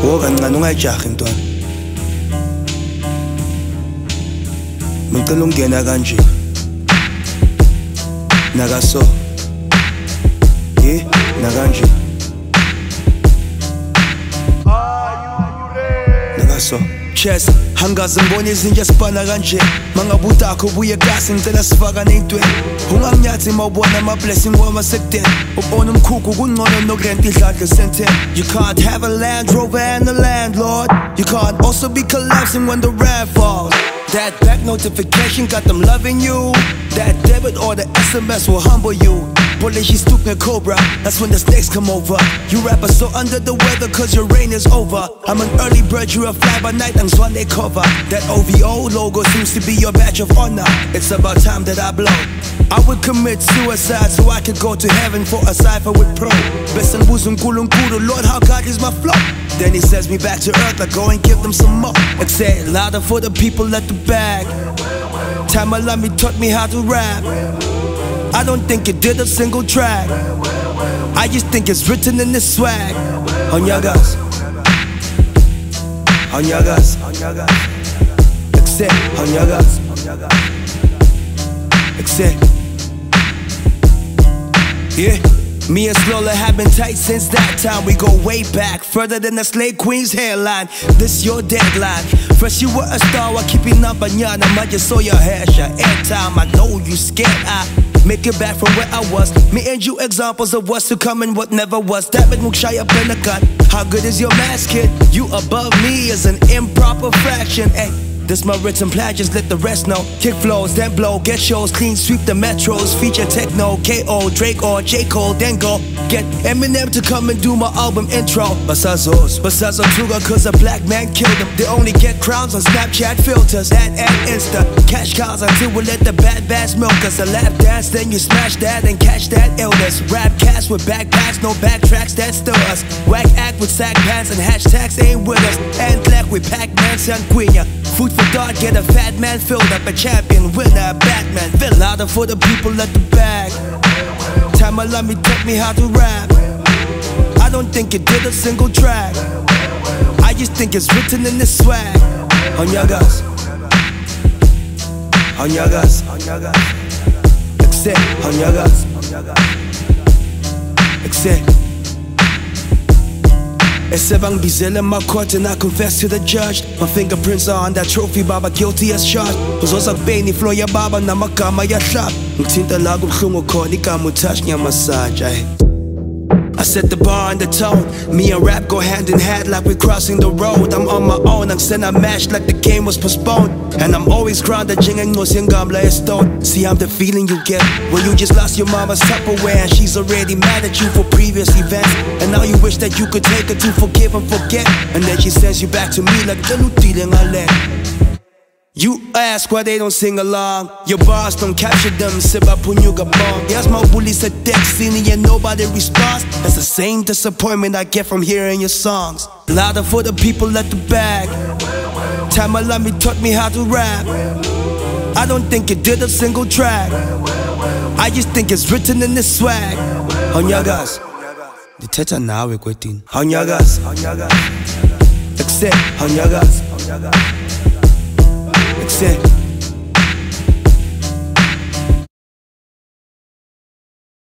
kancane ungayijahi ntwana. Ngicela ungena kanje. Nakaso. Nakanje. Nakaso. Chess, hangazi ngibona izinja sibana kanje. Mangabuta akho buye kasi ngicela sifaka ney'ntweni. Unganginyathi mawubona ama-blessing wama sekudeni. Ubona umkhukhu kungcono nokurenta idladla senten. You can't have a Land Rover and a landlord. You can't also be collapsing when the rap falls. That back notification got them loving you. That debit or the SMS will humble you. Bullet, she's stupid cobra, that's when the snakes come over. You rappers so under the weather cause your reign is over. I'm an early bird, you're a fly by night, I'm Sunday cover. That OVO logo seems to be your badge of honor. It's about time that I blow. I would commit suicide so I could go to heaven for a cipher with pro. Best and boozum kulunkuru, Lord how God is my flow. Then he sends me back to earth, I go and give them some more. Except louder for the people at the back. Time Alami taught me how to rap. I don't think it did a single track. I just think it's written in this swag. Honyagas, Honyagas, Except Honyagas, Except. Yeah. Me and Slola have been tight since that time. We go way back, further than the Slave Queen's hairline. This your deadline. First you were a star, I keep your number, nyana. I just saw your hair, your airtime. I know you scared, I make it back from where I was. Me and you examples of what's to come and what never was. That made Mukshay up in the gun. How good is your mask, kid? You above me is an improper fraction, ayy. This my written plan, just let the rest know. Kick flows, then blow, get shows, clean sweep the metros. Feature techno, KO, Drake or J. Cole, then go get Eminem to come and do my album intro. Basazos, Tuga, cause a black man killed them. They only get crowns on Snapchat filters, that and Insta. Cash cows until we let the bad bass milk us. A lap dance, then you smash that and catch that illness. Rap cast with backpacks, no backtracks, that's still us. Whack act with sack pants and hashtags ain't with us. And black with Pac-Man, Sanguina. Food for thought, get a fat man filled up, a champion, winner, a Batman. Feel louder for the people at the back. Time Alami taught me how to rap. I don't think it did a single track. I just think it's written in this swag. Honyagas, Honyagas, Except Honyagas, Except. Esebang bizele in my court and I confess to the judge. My fingerprints are on that trophy, baba, guilty as charged. Uzoza kubeni flow ya baba namagama ya hlab. Ngithinta la kubuhlungu khona igama utouch ngiyamassage. I set the bar and the tone. Me and rap go hand in hand like we're crossing the road. I'm on my own, I'm sent a match like the game was postponed. And I'm always grounded, jinging no singam like a stone. See, I'm the feeling you get when you just lost your mama's Tupperware and she's already mad at you for previous events. And now you wish that you could take her to forgive and forget. And then she sends you back to me like the Lutiling Alek. You ask why they don't sing along. Your bars don't capture them, Siba Punyuga bomb. Yes, my bullies are dead, singing and nobody responds. That's the same disappointment I get from hearing your songs. Louder for the people at the back. Time Alami taught me how to rap. I don't think it did a single track. I just think it's written in this swag. Honyagas, the teta now we're quitting. Honyagas, Except Honyagas, Except.